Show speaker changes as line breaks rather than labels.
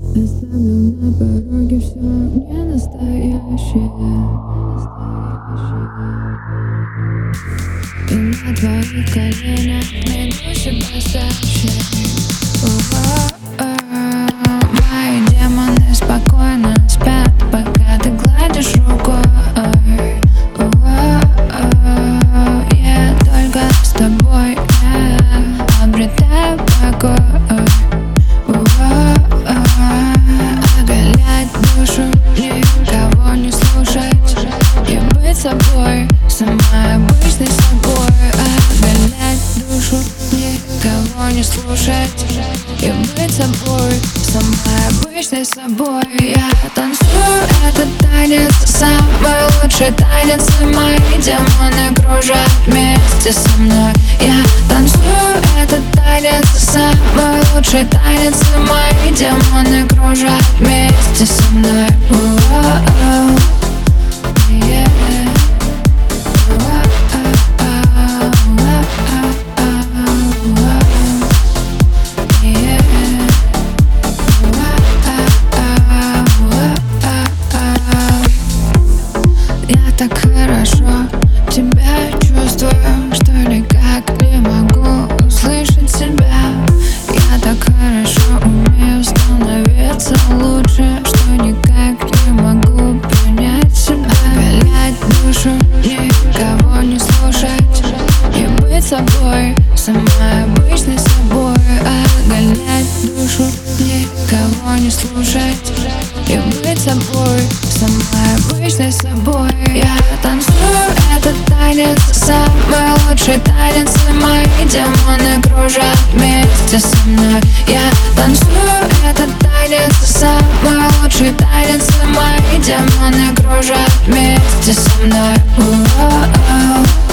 Оставлю на пороге все не настоящее. И на твоих коленях найду себя старше. Мои демоны спокойно спят, пока ты гладишь рукой. Я только с тобой я обретаю покой. Оголять душу, никого не слушать и быть собой, самой обычной собой. Оголять душу, никого не слушать и быть собой, самой обычной собой. Я танцую этот танец, самый лучший танец, и мои демоны кружат вместе со мной. Я танцую этот танец, самый лучший танец, и мои демоны кружат вместе со мной. Я так хорошо тебя чувствую, что никак не могу услышать себя. Я так хорошо умею становиться лучше, что никак не могу принять себя. Оголять душу, никого не слушать и быть собой, самой обычной собой. Оголять душу, никого не слушать и быть собой, самой обычной собой. Я танцую этот танец, самый лучший танец, и мои демоны кружат вместе со мной. Я танцую этот танец, самый лучший танец, и мои демоны кружат вместе со мной.